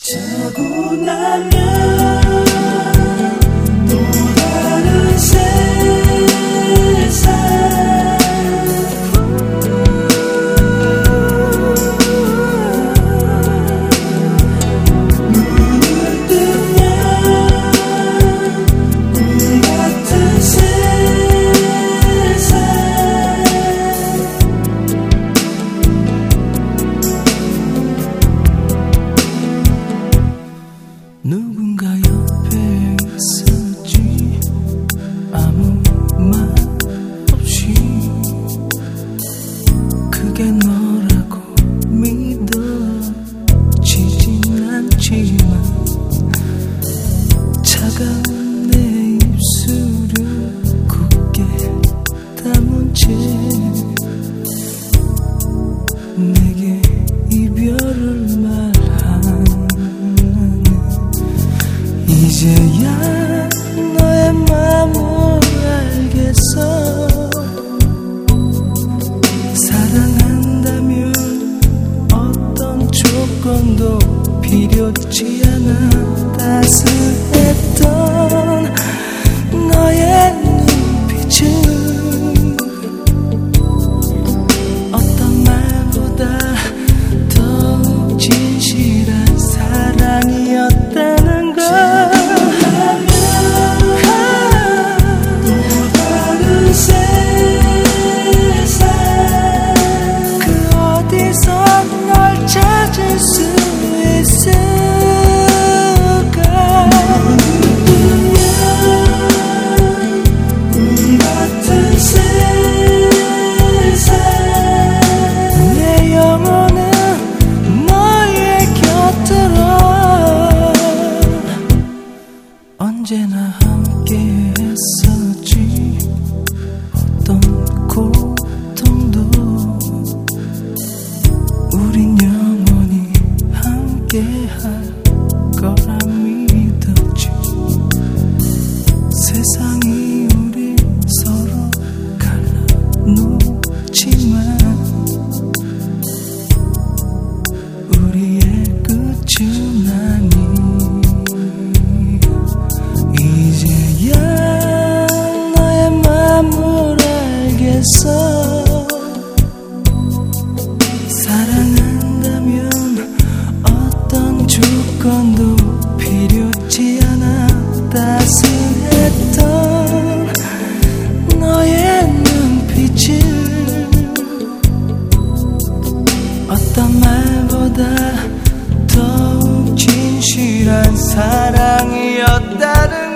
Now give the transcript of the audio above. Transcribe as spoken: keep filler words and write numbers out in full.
자고 나면 또 다른 세상 눈을 뜨면 꿈 같은 세상 누군가 옆에 있었지 아무 말 없이 그게 너라고 믿어지진 않지만 차가운 내 입술을 굳게 담은 채 내게 이별을 말하는 이제야 너의 마음을 알겠어. 사랑한다면 어떤 조건도 필요치 않아. 따스했던 너의 눈빛은 어떤 말보다 더욱 진실한 사랑이었다는 걸. 찾을 수 있을까? 꿈 같은 세상 내 영혼은 너의 곁으로 언제나 함께 했었지. 어떤 고통도 우린 영원히 함께할 거라 믿었지. 세상이 우리 서로 갈라놓지만 우리의 끝은 아니. 이제야 너의 마음을 알겠어. 사랑한다면 어떤 조건도 필요치 않아. 따스했던 너의 눈빛은 어떤 말보다 더욱 진실한 사랑이었다는